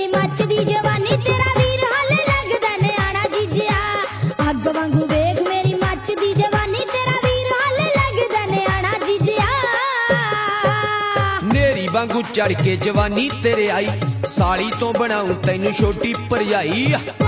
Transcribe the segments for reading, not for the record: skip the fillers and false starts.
मेरी मचदी जवानी तेरा वीर हाले लगदा न्याणा जीजिया अग वांगू वेख मेरी मचदी जवानी तेरा वीर हाले लगदा न्याणा जीजिया नेरी वांगू चढ़ के जवानी तेरे आई साली तो बनाऊं तैनू छोटी भरजाई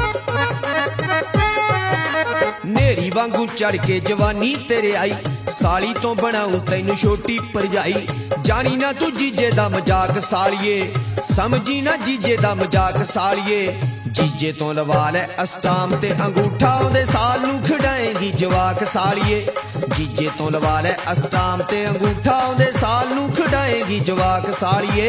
नेरी वांगू चढ़ के जवानी तेरे आई साली तो बनाऊं तैनू छोटी भरजाई जानी ना तू जीजे दा मजाक सालिए समझी ना जीजे दा मजाक सालिए जीजे तो लवा लै अस्टाम ते अंगूठा ओदे साल नू खड़ाएगी जवाक सालिए जीजे तो लवा लै अस्टाम ते अंगूठा ओदे साल नू खड़ाएगी जवाक सालिए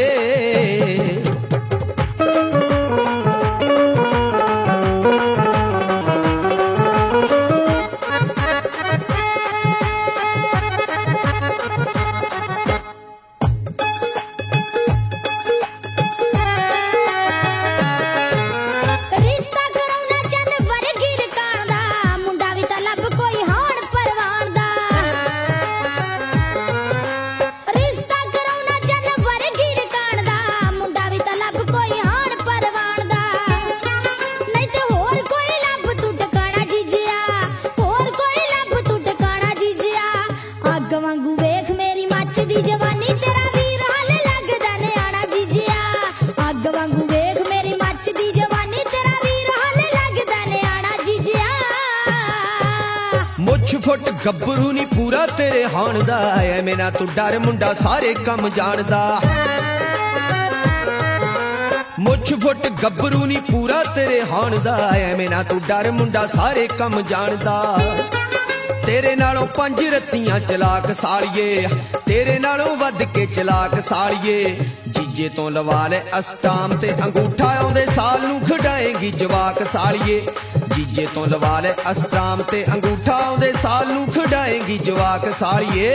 वांगू वेख मेरी मचदी जवानी तेरा वीर हाले लगदा न्याणा जीजिया अग वांगू वेख मेरी मचदी जवानी तेरा वीर हाले लगदा न्याणा जीजिया मुछ फुट गब्बरू नी पूरा तेरे हाण दा ऐवें ना तू डर मुंडा सारे कम जानदा मुछ फुट गब्बरू नी पूरा तेरे हाण दा ऐवें ना तू डर मुंडा सारे कम जानदा तेरे नालों 5 रत्तियां चलाक सालिए तेरे नालों वध के चलाक सालिए जीजे तो लवा ले अस्टाम ते अंगूठा ओदे साल नू खड़ाएगी जवाक सालिए जीजे तो लवा ले अस्टाम ते अंगूठा ओदे साल नू खड़ाएगी जवाक सालिए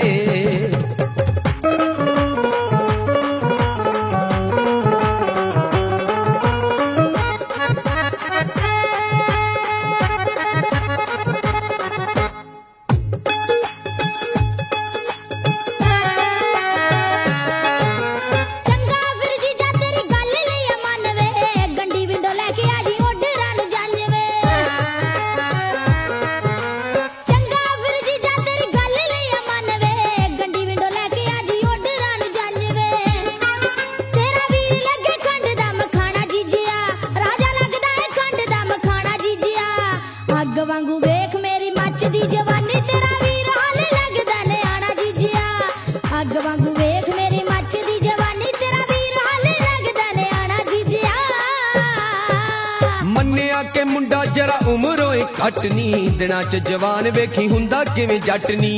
वांगू वेख मेरी मचदी जवानी तेरा वीर हाले लगदा न्याणा जीजिया अग वांगू वेख मेरी मचदी जवानी तेरा वीर हाले लगदा न्याणा जीजिया मन्निया के मुंडा जरा उमरों घट नी दिनां च जवान वेखी हुंदा किवें जट नी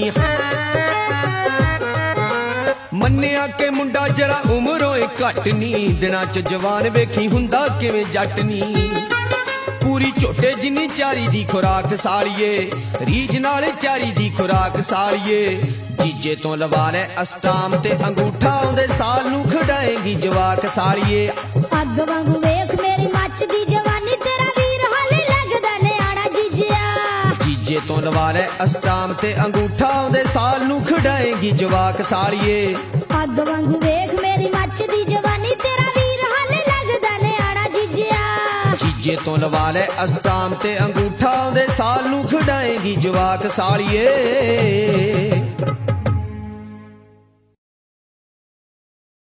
मन्निया के मुंडा जरा उमरों घट नी दिनां च जवान वेखी हुंदा किवें जट नी पूरी झोटे जिन्नी चारी दी खुराक सालिए रीज नाल चारी दी खुराक सालिए जीजे तो लवा ले अस्टाम ते अंगूठा ओदे साल नू खड़ाएगी जवाक सालिए अग वांगू वेख मेरी मचदी जवानी तेरा वीर हाले लगदा न्याणा जीजिया जीजे तो लवा ले अस्टाम ते अंगूठा ओदे साल नू खड़ाएगी जवाक सालिए अग वांगू वेख मेरी मचदी जवानी तेरा वीर हाले लगदा न्याणा जीजिया जीजे तो लवा ले अस्टाम ते अंगूठा ओदे साल नू खड़ाएगी जवाक सालिए।